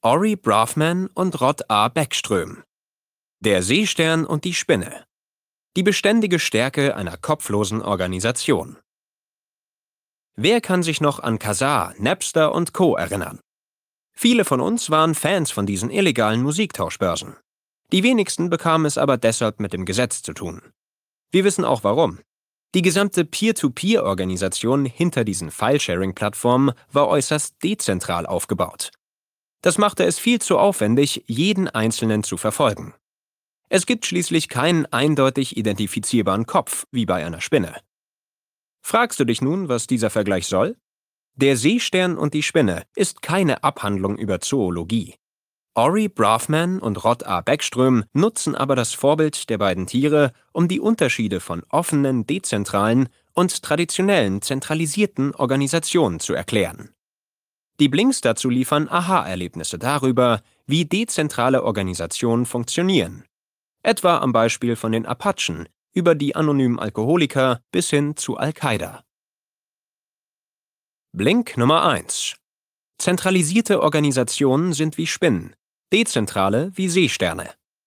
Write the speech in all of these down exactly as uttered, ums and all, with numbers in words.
Ori Braafman und Rod A. Beckström. Der Seestern und die Spinne. Die beständige Stärke einer kopflosen Organisation. Wer kann sich noch an Kazaa, Napster und Co. erinnern? Viele von uns waren Fans von diesen illegalen Musiktauschbörsen. Die wenigsten bekamen es aber deshalb mit dem Gesetz zu tun. Wir wissen auch warum. Die gesamte Peer-to-Peer-Organisation hinter diesen File-Sharing-Plattformen war äußerst dezentral aufgebaut. Das machte es viel zu aufwendig, jeden Einzelnen zu verfolgen. Es gibt schließlich keinen eindeutig identifizierbaren Kopf, wie bei einer Spinne. Fragst du dich nun, was dieser Vergleich soll? Der Seestern und die Spinne ist keine Abhandlung über Zoologie. Ori Braafman und Rod A. Beckström nutzen aber das Vorbild der beiden Tiere, um die Unterschiede von offenen, dezentralen und traditionellen, zentralisierten Organisationen zu erklären. Die Blinks dazu liefern Aha-Erlebnisse darüber, wie dezentrale Organisationen funktionieren. Etwa am Beispiel von den Apachen über die anonymen Alkoholiker bis hin zu Al-Qaida. Blink Nummer eins. Zentralisierte Organisationen sind wie Spinnen, dezentrale wie Seesterne.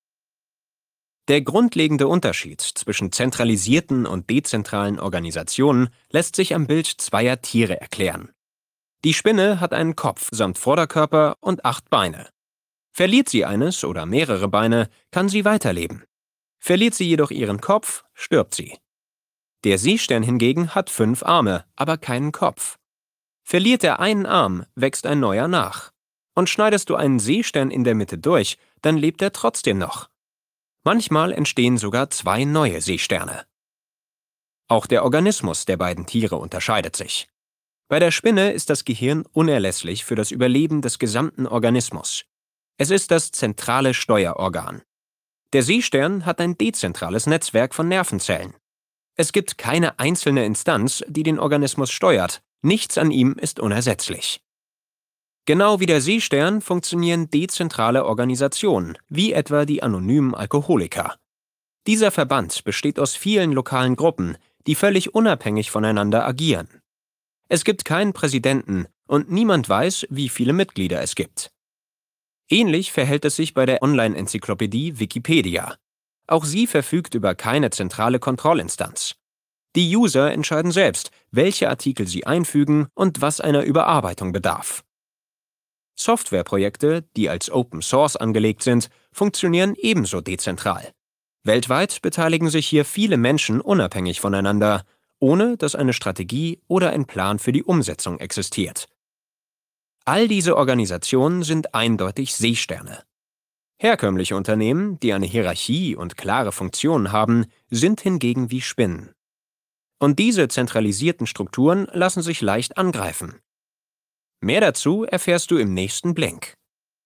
Der grundlegende Unterschied zwischen zentralisierten und dezentralen Organisationen lässt sich am Bild zweier Tiere erklären. Die Spinne hat einen Kopf samt Vorderkörper und acht Beine. Verliert sie eines oder mehrere Beine, kann sie weiterleben. Verliert sie jedoch ihren Kopf, stirbt sie. Der Seestern hingegen hat fünf Arme, aber keinen Kopf. Verliert er einen Arm, wächst ein neuer nach. Und schneidest du einen Seestern in der Mitte durch, dann lebt er trotzdem noch. Manchmal entstehen sogar zwei neue Seesterne. Auch der Organismus der beiden Tiere unterscheidet sich. Bei der Spinne ist das Gehirn unerlässlich für das Überleben des gesamten Organismus. Es ist das zentrale Steuerorgan. Der Seestern hat ein dezentrales Netzwerk von Nervenzellen. Es gibt keine einzelne Instanz, die den Organismus steuert. Nichts an ihm ist unersetzlich. Genau wie der Seestern funktionieren dezentrale Organisationen, wie etwa die anonymen Alkoholiker. Dieser Verband besteht aus vielen lokalen Gruppen, die völlig unabhängig voneinander agieren. Es gibt keinen Präsidenten und niemand weiß, wie viele Mitglieder es gibt. Ähnlich verhält es sich bei der Online-Enzyklopädie Wikipedia. Auch sie verfügt über keine zentrale Kontrollinstanz. Die User entscheiden selbst, welche Artikel sie einfügen und was einer Überarbeitung bedarf. Softwareprojekte, die als Open Source angelegt sind, funktionieren ebenso dezentral. Weltweit beteiligen sich hier viele Menschen unabhängig voneinander, ohne dass eine Strategie oder ein Plan für die Umsetzung existiert. All diese Organisationen sind eindeutig Seesterne. Herkömmliche Unternehmen, die eine Hierarchie und klare Funktionen haben, sind hingegen wie Spinnen. Und diese zentralisierten Strukturen lassen sich leicht angreifen. Mehr dazu erfährst du im nächsten Blink.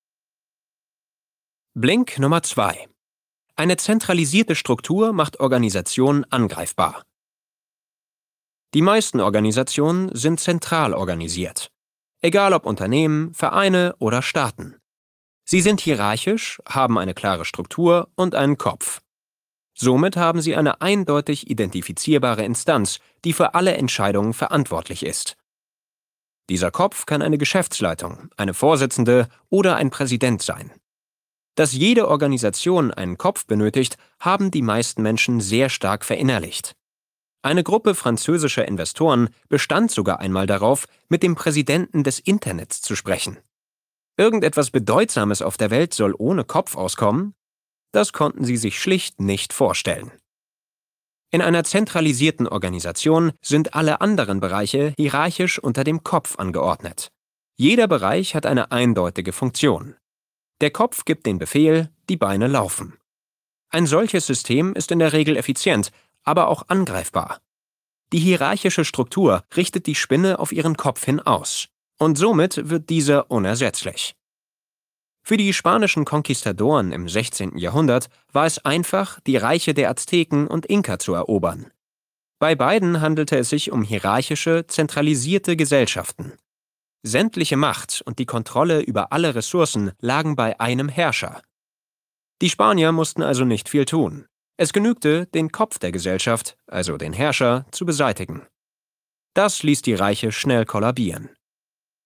Blink Nummer zwei. Eine zentralisierte Struktur macht Organisationen angreifbar. Die meisten Organisationen sind zentral organisiert. Egal ob Unternehmen, Vereine oder Staaten. Sie sind hierarchisch, haben eine klare Struktur und einen Kopf. Somit haben sie eine eindeutig identifizierbare Instanz, die für alle Entscheidungen verantwortlich ist. Dieser Kopf kann eine Geschäftsleitung, eine Vorsitzende oder ein Präsident sein. Dass jede Organisation einen Kopf benötigt, haben die meisten Menschen sehr stark verinnerlicht. Eine Gruppe französischer Investoren bestand sogar einmal darauf, mit dem Präsidenten des Internets zu sprechen. Irgendetwas Bedeutsames auf der Welt soll ohne Kopf auskommen? Das konnten sie sich schlicht nicht vorstellen. In einer zentralisierten Organisation sind alle anderen Bereiche hierarchisch unter dem Kopf angeordnet. Jeder Bereich hat eine eindeutige Funktion. Der Kopf gibt den Befehl, die Beine laufen. Ein solches System ist in der Regel effizient, aber auch angreifbar. Die hierarchische Struktur richtet die Spinne auf ihren Kopf hin aus, und somit wird dieser unersetzlich. Für die spanischen Konquistadoren im sechzehnten Jahrhundert war es einfach, die Reiche der Azteken und Inka zu erobern. Bei beiden handelte es sich um hierarchische, zentralisierte Gesellschaften. Sämtliche Macht und die Kontrolle über alle Ressourcen lagen bei einem Herrscher. Die Spanier mussten also nicht viel tun. Es genügte, den Kopf der Gesellschaft, also den Herrscher, zu beseitigen. Das ließ die Reiche schnell kollabieren.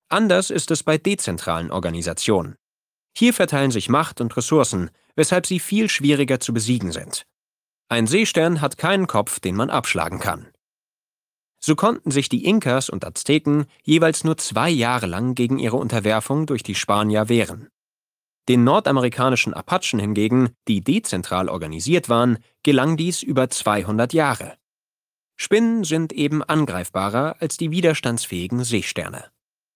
Anders ist es bei dezentralen Organisationen. Hier verteilen sich Macht und Ressourcen, weshalb sie viel schwieriger zu besiegen sind. Ein Seestern hat keinen Kopf, den man abschlagen kann. So konnten sich die Inkas und Azteken jeweils nur zwei Jahre lang gegen ihre Unterwerfung durch die Spanier wehren. Den nordamerikanischen Apachen hingegen, die dezentral organisiert waren, gelang dies über zweihundert Jahre. Spinnen sind eben angreifbarer als die widerstandsfähigen Seesterne.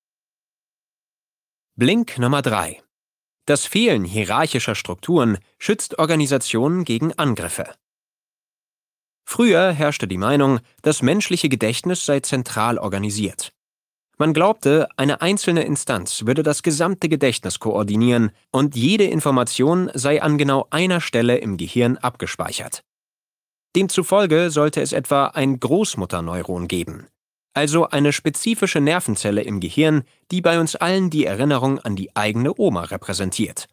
Blink Nummer drei. Das Fehlen hierarchischer Strukturen schützt Organisationen gegen Angriffe. Früher herrschte die Meinung, das menschliche Gedächtnis sei zentral organisiert. Man glaubte, eine einzelne Instanz würde das gesamte Gedächtnis koordinieren und jede Information sei an genau einer Stelle im Gehirn abgespeichert. Demzufolge sollte es etwa ein Großmutterneuron geben, also eine spezifische Nervenzelle im Gehirn, die bei uns allen die Erinnerung an die eigene Oma repräsentiert.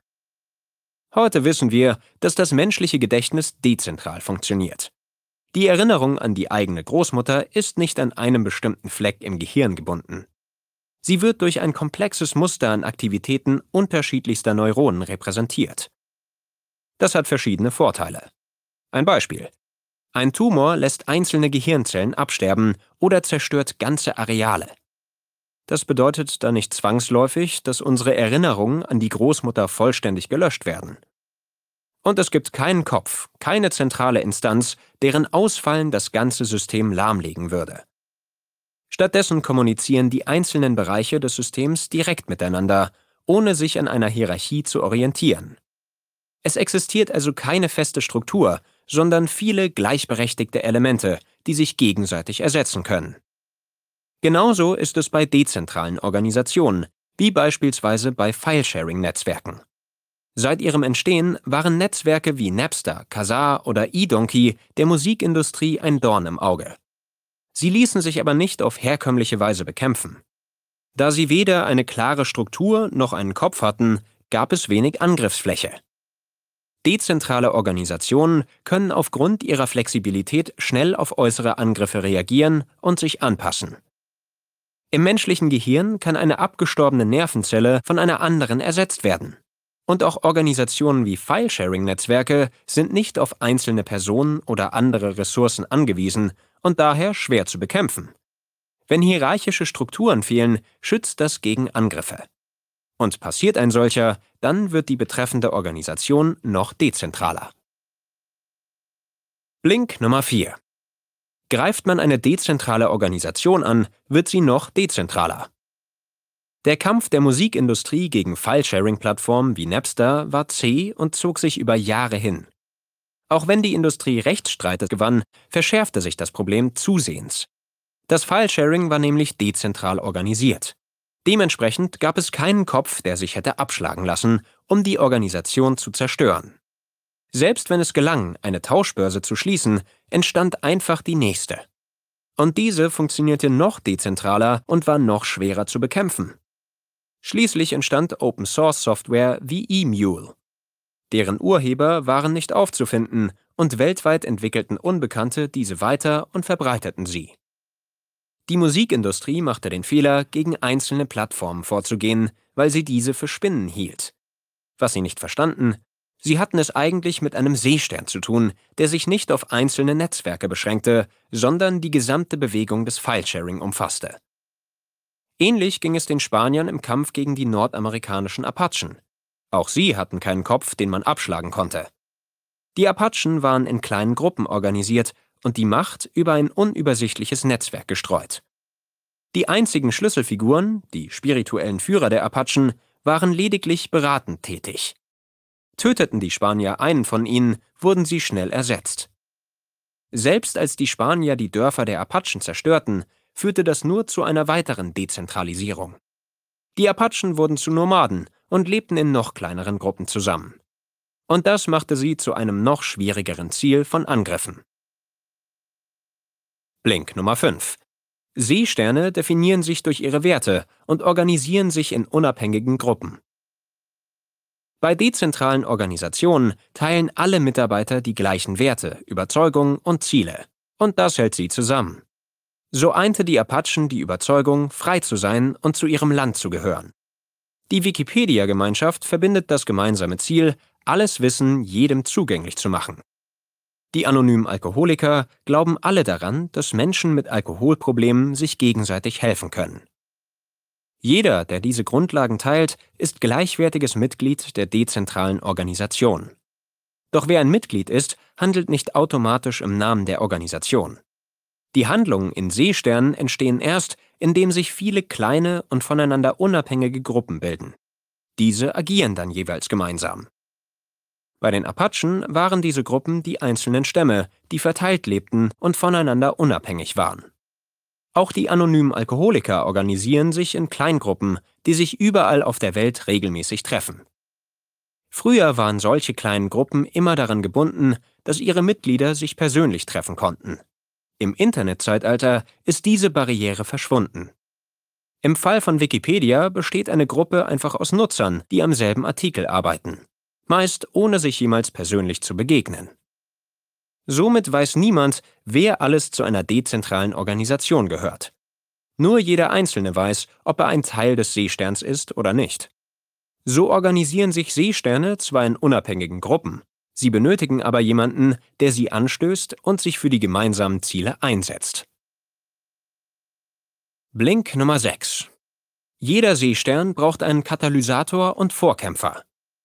Heute wissen wir, dass das menschliche Gedächtnis dezentral funktioniert. Die Erinnerung an die eigene Großmutter ist nicht an einem bestimmten Fleck im Gehirn gebunden. Sie wird durch ein komplexes Muster an Aktivitäten unterschiedlichster Neuronen repräsentiert. Das hat verschiedene Vorteile. Ein Beispiel: Ein Tumor lässt einzelne Gehirnzellen absterben oder zerstört ganze Areale. Das bedeutet dann nicht zwangsläufig, dass unsere Erinnerungen an die Großmutter vollständig gelöscht werden. Und es gibt keinen Kopf, keine zentrale Instanz, deren Ausfallen das ganze System lahmlegen würde. Stattdessen kommunizieren die einzelnen Bereiche des Systems direkt miteinander, ohne sich an einer Hierarchie zu orientieren. Es existiert also keine feste Struktur, sondern viele gleichberechtigte Elemente, die sich gegenseitig ersetzen können. Genauso ist es bei dezentralen Organisationen, wie beispielsweise bei File-Sharing-Netzwerken. Seit ihrem Entstehen waren Netzwerke wie Napster, Kazaa oder eDonkey der Musikindustrie ein Dorn im Auge. Sie ließen sich aber nicht auf herkömmliche Weise bekämpfen. Da sie weder eine klare Struktur noch einen Kopf hatten, gab es wenig Angriffsfläche. Dezentrale Organisationen können aufgrund ihrer Flexibilität schnell auf äußere Angriffe reagieren und sich anpassen. Im menschlichen Gehirn kann eine abgestorbene Nervenzelle von einer anderen ersetzt werden. Und auch Organisationen wie File-Sharing-Netzwerke sind nicht auf einzelne Personen oder andere Ressourcen angewiesen und daher schwer zu bekämpfen. Wenn hierarchische Strukturen fehlen, schützt das gegen Angriffe. Und passiert ein solcher, dann wird die betreffende Organisation noch dezentraler. Blink Nummer vier. Greift man eine dezentrale Organisation an, wird sie noch dezentraler. Der Kampf der Musikindustrie gegen File-Sharing-Plattformen wie Napster war zäh und zog sich über Jahre hin. Auch wenn die Industrie Rechtsstreite gewann, verschärfte sich das Problem zusehends. Das File-Sharing war nämlich dezentral organisiert. Dementsprechend gab es keinen Kopf, der sich hätte abschlagen lassen, um die Organisation zu zerstören. Selbst wenn es gelang, eine Tauschbörse zu schließen, entstand einfach die nächste. Und diese funktionierte noch dezentraler und war noch schwerer zu bekämpfen. Schließlich entstand Open-Source-Software wie eMule. Deren Urheber waren nicht aufzufinden und weltweit entwickelten Unbekannte diese weiter und verbreiteten sie. Die Musikindustrie machte den Fehler, gegen einzelne Plattformen vorzugehen, weil sie diese für Spinnen hielt. Was sie nicht verstanden: Sie hatten es eigentlich mit einem Seestern zu tun, der sich nicht auf einzelne Netzwerke beschränkte, sondern die gesamte Bewegung des File-Sharing umfasste. Ähnlich ging es den Spaniern im Kampf gegen die nordamerikanischen Apachen. Auch sie hatten keinen Kopf, den man abschlagen konnte. Die Apachen waren in kleinen Gruppen organisiert und die Macht über ein unübersichtliches Netzwerk gestreut. Die einzigen Schlüsselfiguren, die spirituellen Führer der Apachen, waren lediglich beratend tätig. Töteten die Spanier einen von ihnen, wurden sie schnell ersetzt. Selbst als die Spanier die Dörfer der Apachen zerstörten, führte das nur zu einer weiteren Dezentralisierung. Die Apachen wurden zu Nomaden und lebten in noch kleineren Gruppen zusammen. Und das machte sie zu einem noch schwierigeren Ziel von Angriffen. Blink Nummer fünf. Seesterne definieren sich durch ihre Werte und organisieren sich in unabhängigen Gruppen. Bei dezentralen Organisationen teilen alle Mitarbeiter die gleichen Werte, Überzeugungen und Ziele. Und das hält sie zusammen. So einte die Apachen die Überzeugung, frei zu sein und zu ihrem Land zu gehören. Die Wikipedia-Gemeinschaft verbindet das gemeinsame Ziel, alles Wissen jedem zugänglich zu machen. Die anonymen Alkoholiker glauben alle daran, dass Menschen mit Alkoholproblemen sich gegenseitig helfen können. Jeder, der diese Grundlagen teilt, ist gleichwertiges Mitglied der dezentralen Organisation. Doch wer ein Mitglied ist, handelt nicht automatisch im Namen der Organisation. Die Handlungen in Seesternen entstehen erst, indem sich viele kleine und voneinander unabhängige Gruppen bilden. Diese agieren dann jeweils gemeinsam. Bei den Apachen waren diese Gruppen die einzelnen Stämme, die verteilt lebten und voneinander unabhängig waren. Auch die anonymen Alkoholiker organisieren sich in Kleingruppen, die sich überall auf der Welt regelmäßig treffen. Früher waren solche kleinen Gruppen immer daran gebunden, dass ihre Mitglieder sich persönlich treffen konnten. Im Internetzeitalter ist diese Barriere verschwunden. Im Fall von Wikipedia besteht eine Gruppe einfach aus Nutzern, die am selben Artikel arbeiten, meist ohne sich jemals persönlich zu begegnen. Somit weiß niemand, wer alles zu einer dezentralen Organisation gehört. Nur jeder Einzelne weiß, ob er ein Teil des Seesterns ist oder nicht. So organisieren sich Seesterne zwar in unabhängigen Gruppen, sie benötigen aber jemanden, der sie anstößt und sich für die gemeinsamen Ziele einsetzt. Blink Nummer sechs. Jeder Seestern braucht einen Katalysator und Vorkämpfer.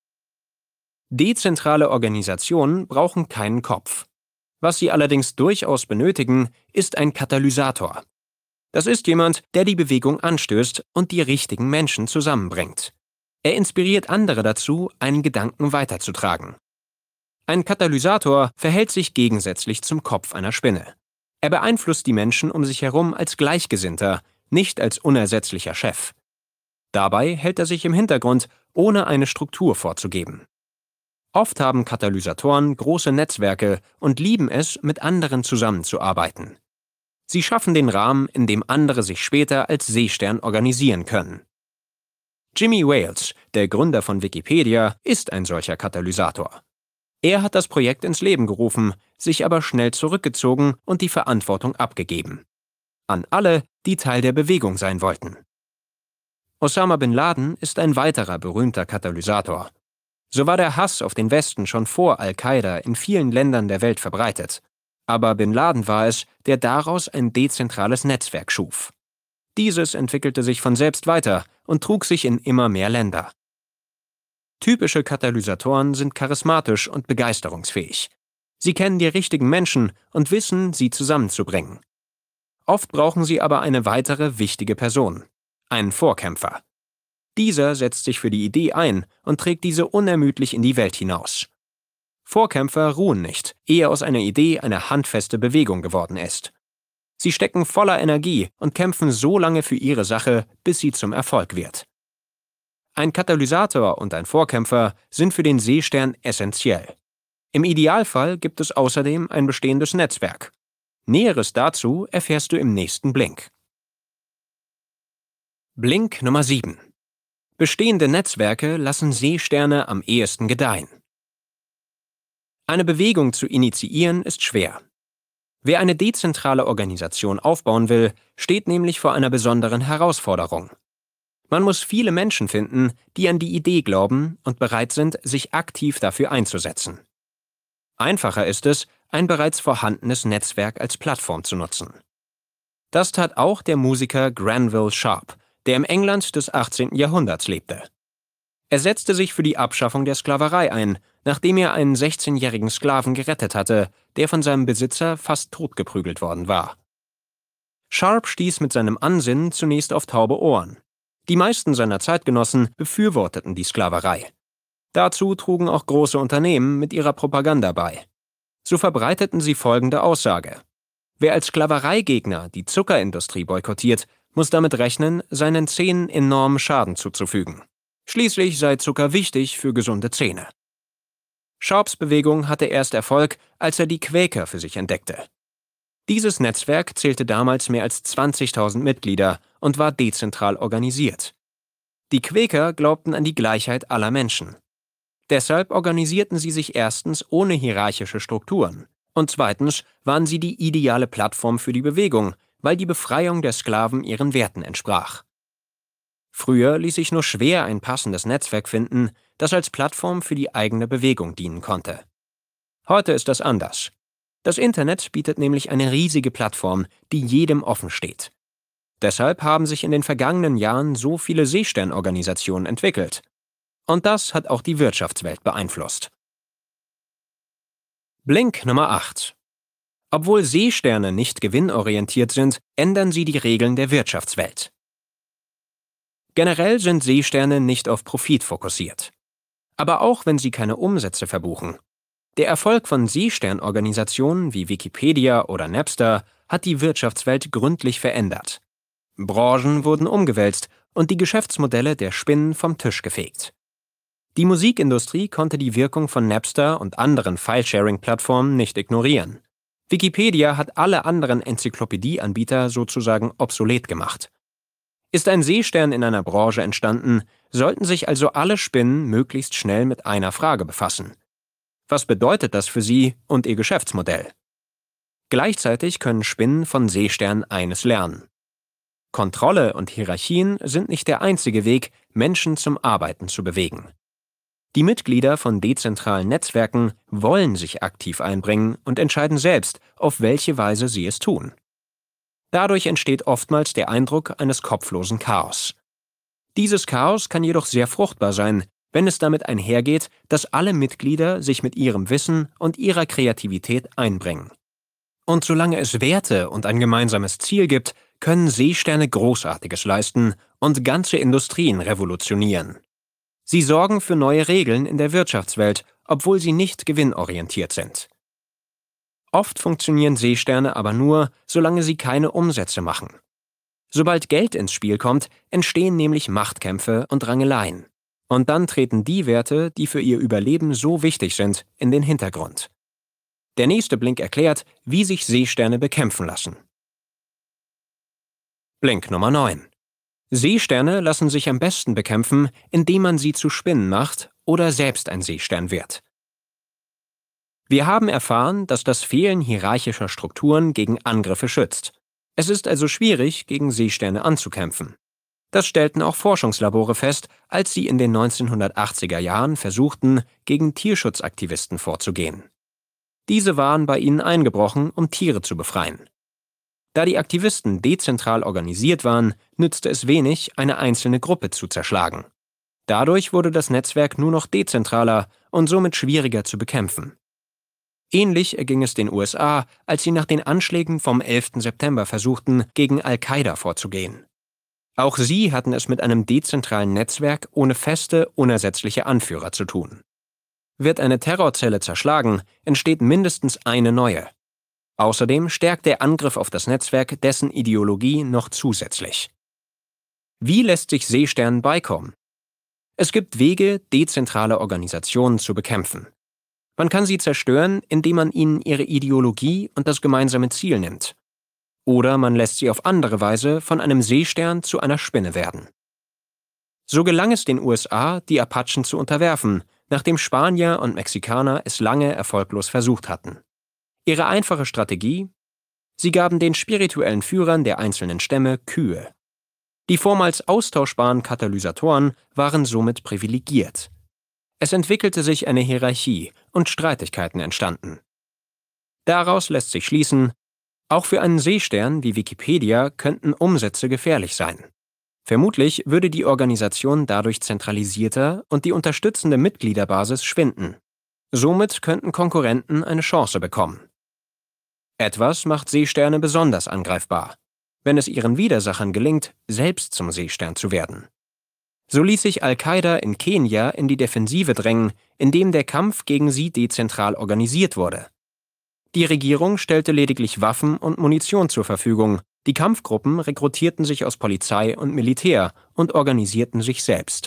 Dezentrale Organisationen brauchen keinen Kopf. Was sie allerdings durchaus benötigen, ist ein Katalysator. Das ist jemand, der die Bewegung anstößt und die richtigen Menschen zusammenbringt. Er inspiriert andere dazu, einen Gedanken weiterzutragen. Ein Katalysator verhält sich gegensätzlich zum Kopf einer Spinne. Er beeinflusst die Menschen um sich herum als Gleichgesinnter, nicht als unersetzlicher Chef. Dabei hält er sich im Hintergrund, ohne eine Struktur vorzugeben. Oft haben Katalysatoren große Netzwerke und lieben es, mit anderen zusammenzuarbeiten. Sie schaffen den Rahmen, in dem andere sich später als Seestern organisieren können. Jimmy Wales, der Gründer von Wikipedia, ist ein solcher Katalysator. Er hat das Projekt ins Leben gerufen, sich aber schnell zurückgezogen und die Verantwortung abgegeben. An alle, die Teil der Bewegung sein wollten. Osama bin Laden ist ein weiterer berühmter Katalysator. So war der Hass auf den Westen schon vor Al-Qaida in vielen Ländern der Welt verbreitet. Aber bin Laden war es, der daraus ein dezentrales Netzwerk schuf. Dieses entwickelte sich von selbst weiter und trug sich in immer mehr Länder. Typische Katalysatoren sind charismatisch und begeisterungsfähig. Sie kennen die richtigen Menschen und wissen, sie zusammenzubringen. Oft brauchen sie aber eine weitere wichtige Person, einen Vorkämpfer. Dieser setzt sich für die Idee ein und trägt diese unermüdlich in die Welt hinaus. Vorkämpfer ruhen nicht, ehe aus einer Idee eine handfeste Bewegung geworden ist. Sie stecken voller Energie und kämpfen so lange für ihre Sache, bis sie zum Erfolg wird. Ein Katalysator und ein Vorkämpfer sind für den Seestern essentiell. Im Idealfall gibt es außerdem ein bestehendes Netzwerk. Näheres dazu erfährst du im nächsten Blink. Blink Nummer sieben. Bestehende Netzwerke lassen Seesterne am ehesten gedeihen. Eine Bewegung zu initiieren ist schwer. Wer eine dezentrale Organisation aufbauen will, steht nämlich vor einer besonderen Herausforderung. Man muss viele Menschen finden, die an die Idee glauben und bereit sind, sich aktiv dafür einzusetzen. Einfacher ist es, ein bereits vorhandenes Netzwerk als Plattform zu nutzen. Das tat auch der Musiker Granville Sharp, der im England des achtzehnten Jahrhunderts lebte. Er setzte sich für die Abschaffung der Sklaverei ein, nachdem er einen sechzehnjährigen Sklaven gerettet hatte, der von seinem Besitzer fast totgeprügelt worden war. Sharp stieß mit seinem Ansinnen zunächst auf taube Ohren. Die meisten seiner Zeitgenossen befürworteten die Sklaverei. Dazu trugen auch große Unternehmen mit ihrer Propaganda bei. So verbreiteten sie folgende Aussage: Wer als Sklavereigegner die Zuckerindustrie boykottiert, muss damit rechnen, seinen Zähnen enormen Schaden zuzufügen. Schließlich sei Zucker wichtig für gesunde Zähne. Sharps Bewegung hatte erst Erfolg, als er die Quäker für sich entdeckte. Dieses Netzwerk zählte damals mehr als zwanzigtausend Mitglieder und war dezentral organisiert. Die Quäker glaubten an die Gleichheit aller Menschen. Deshalb organisierten sie sich erstens ohne hierarchische Strukturen und zweitens waren sie die ideale Plattform für die Bewegung, weil die Befreiung der Sklaven ihren Werten entsprach. Früher ließ sich nur schwer ein passendes Netzwerk finden, das als Plattform für die eigene Bewegung dienen konnte. Heute ist das anders. Das Internet bietet nämlich eine riesige Plattform, die jedem offen steht. Deshalb haben sich in den vergangenen Jahren so viele Seesternorganisationen entwickelt. Und das hat auch die Wirtschaftswelt beeinflusst. Blink Nummer acht. Obwohl Seesterne nicht gewinnorientiert sind, ändern sie die Regeln der Wirtschaftswelt. Generell sind Seesterne nicht auf Profit fokussiert. Aber auch wenn sie keine Umsätze verbuchen. Der Erfolg von Seesternorganisationen wie Wikipedia oder Napster hat die Wirtschaftswelt gründlich verändert. Branchen wurden umgewälzt und die Geschäftsmodelle der Spinnen vom Tisch gefegt. Die Musikindustrie konnte die Wirkung von Napster und anderen File-Sharing-Plattformen nicht ignorieren. Wikipedia hat alle anderen Enzyklopädieanbieter sozusagen obsolet gemacht. Ist ein Seestern in einer Branche entstanden, sollten sich also alle Spinnen möglichst schnell mit einer Frage befassen. Was bedeutet das für sie und ihr Geschäftsmodell? Gleichzeitig können Spinnen von Seesternen eines lernen. Kontrolle und Hierarchien sind nicht der einzige Weg, Menschen zum Arbeiten zu bewegen. Die Mitglieder von dezentralen Netzwerken wollen sich aktiv einbringen und entscheiden selbst, auf welche Weise sie es tun. Dadurch entsteht oftmals der Eindruck eines kopflosen Chaos. Dieses Chaos kann jedoch sehr fruchtbar sein, wenn es damit einhergeht, dass alle Mitglieder sich mit ihrem Wissen und ihrer Kreativität einbringen. Und solange es Werte und ein gemeinsames Ziel gibt, können Seesterne Großartiges leisten und ganze Industrien revolutionieren. Sie sorgen für neue Regeln in der Wirtschaftswelt, obwohl sie nicht gewinnorientiert sind. Oft funktionieren Seesterne aber nur, solange sie keine Umsätze machen. Sobald Geld ins Spiel kommt, entstehen nämlich Machtkämpfe und Rangeleien. Und dann treten die Werte, die für ihr Überleben so wichtig sind, in den Hintergrund. Der nächste Blink erklärt, wie sich Seesterne bekämpfen lassen. Blink Nummer neun. Seesterne lassen sich am besten bekämpfen, indem man sie zu Spinnen macht oder selbst ein Seestern wird. Wir haben erfahren, dass das Fehlen hierarchischer Strukturen gegen Angriffe schützt. Es ist also schwierig, gegen Seesterne anzukämpfen. Das stellten auch Forschungslabore fest, als sie in den neunzehnhundertachtziger Jahren versuchten, gegen Tierschutzaktivisten vorzugehen. Diese waren bei ihnen eingebrochen, um Tiere zu befreien. Da die Aktivisten dezentral organisiert waren, nützte es wenig, eine einzelne Gruppe zu zerschlagen. Dadurch wurde das Netzwerk nur noch dezentraler und somit schwieriger zu bekämpfen. Ähnlich erging es den U S A, als sie nach den Anschlägen vom elften September versuchten, gegen Al-Qaida vorzugehen. Auch sie hatten es mit einem dezentralen Netzwerk ohne feste, unersetzliche Anführer zu tun. Wird eine Terrorzelle zerschlagen, entsteht mindestens eine neue. Außerdem stärkt der Angriff auf das Netzwerk dessen Ideologie noch zusätzlich. Wie lässt sich Seesternen beikommen? Es gibt Wege, dezentrale Organisationen zu bekämpfen. Man kann sie zerstören, indem man ihnen ihre Ideologie und das gemeinsame Ziel nimmt. Oder man lässt sie auf andere Weise von einem Seestern zu einer Spinne werden. So gelang es den U S A, die Apachen zu unterwerfen, nachdem Spanier und Mexikaner es lange erfolglos versucht hatten. Ihre einfache Strategie? Sie gaben den spirituellen Führern der einzelnen Stämme Kühe. Die vormals austauschbaren Katalysatoren waren somit privilegiert. Es entwickelte sich eine Hierarchie und Streitigkeiten entstanden. Daraus lässt sich schließen, auch für einen Seestern wie Wikipedia könnten Umsätze gefährlich sein. Vermutlich würde die Organisation dadurch zentralisierter und die unterstützende Mitgliederbasis schwinden. Somit könnten Konkurrenten eine Chance bekommen. Etwas macht Seesterne besonders angreifbar, wenn es ihren Widersachern gelingt, selbst zum Seestern zu werden. So ließ sich Al-Qaida in Kenia in die Defensive drängen, indem der Kampf gegen sie dezentral organisiert wurde. Die Regierung stellte lediglich Waffen und Munition zur Verfügung, die Kampfgruppen rekrutierten sich aus Polizei und Militär und organisierten sich selbst.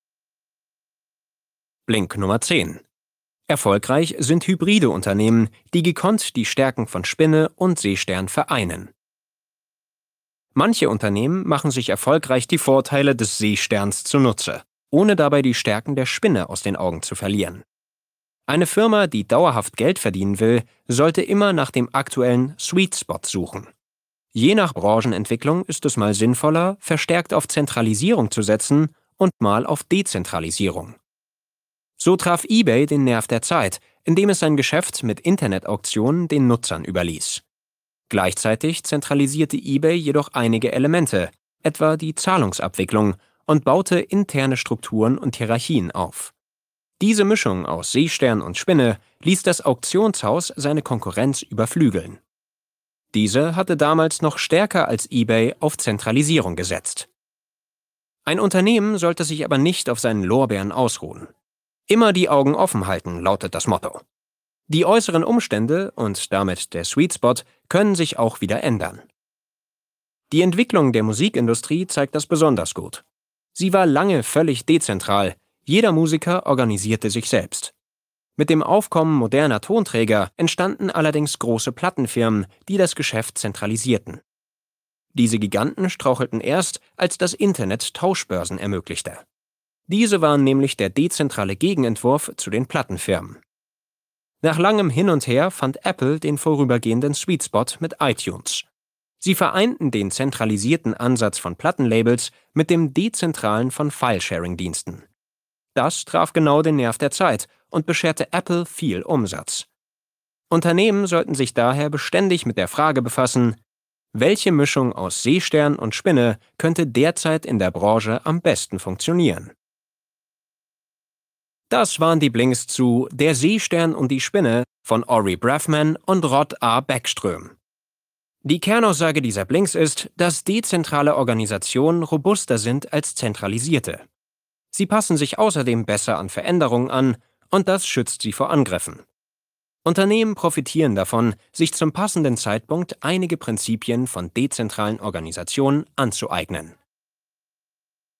Blink Nummer zehn. Erfolgreich sind hybride Unternehmen, die gekonnt die Stärken von Spinne und Seestern vereinen. Manche Unternehmen machen sich erfolgreich die Vorteile des Seesterns zunutze, ohne dabei die Stärken der Spinne aus den Augen zu verlieren. Eine Firma, die dauerhaft Geld verdienen will, sollte immer nach dem aktuellen Sweet Spot suchen. Je nach Branchenentwicklung ist es mal sinnvoller, verstärkt auf Zentralisierung zu setzen und mal auf Dezentralisierung. So traf eBay den Nerv der Zeit, indem es sein Geschäft mit Internetauktionen den Nutzern überließ. Gleichzeitig zentralisierte eBay jedoch einige Elemente, etwa die Zahlungsabwicklung, und baute interne Strukturen und Hierarchien auf. Diese Mischung aus Seestern und Spinne ließ das Auktionshaus seine Konkurrenz überflügeln. Diese hatte damals noch stärker als eBay auf Zentralisierung gesetzt. Ein Unternehmen sollte sich aber nicht auf seinen Lorbeeren ausruhen. Immer die Augen offen halten, lautet das Motto. Die äußeren Umstände und damit der Sweet Spot können sich auch wieder ändern. Die Entwicklung der Musikindustrie zeigt das besonders gut. Sie war lange völlig dezentral, jeder Musiker organisierte sich selbst. Mit dem Aufkommen moderner Tonträger entstanden allerdings große Plattenfirmen, die das Geschäft zentralisierten. Diese Giganten strauchelten erst, als das Internet Tauschbörsen ermöglichte. Diese waren nämlich der dezentrale Gegenentwurf zu den Plattenfirmen. Nach langem Hin und Her fand Apple den vorübergehenden Sweet Spot mit iTunes. Sie vereinten den zentralisierten Ansatz von Plattenlabels mit dem dezentralen von File-Sharing-Diensten. Das traf genau den Nerv der Zeit und bescherte Apple viel Umsatz. Unternehmen sollten sich daher beständig mit der Frage befassen, welche Mischung aus Seestern und Spinne könnte derzeit in der Branche am besten funktionieren? Das waren die Blinks zu Der Seestern und die Spinne von Ori Braffman und Rod A. Beckström. Die Kernaussage dieser Blinks ist, dass dezentrale Organisationen robuster sind als zentralisierte. Sie passen sich außerdem besser an Veränderungen an und das schützt sie vor Angriffen. Unternehmen profitieren davon, sich zum passenden Zeitpunkt einige Prinzipien von dezentralen Organisationen anzueignen.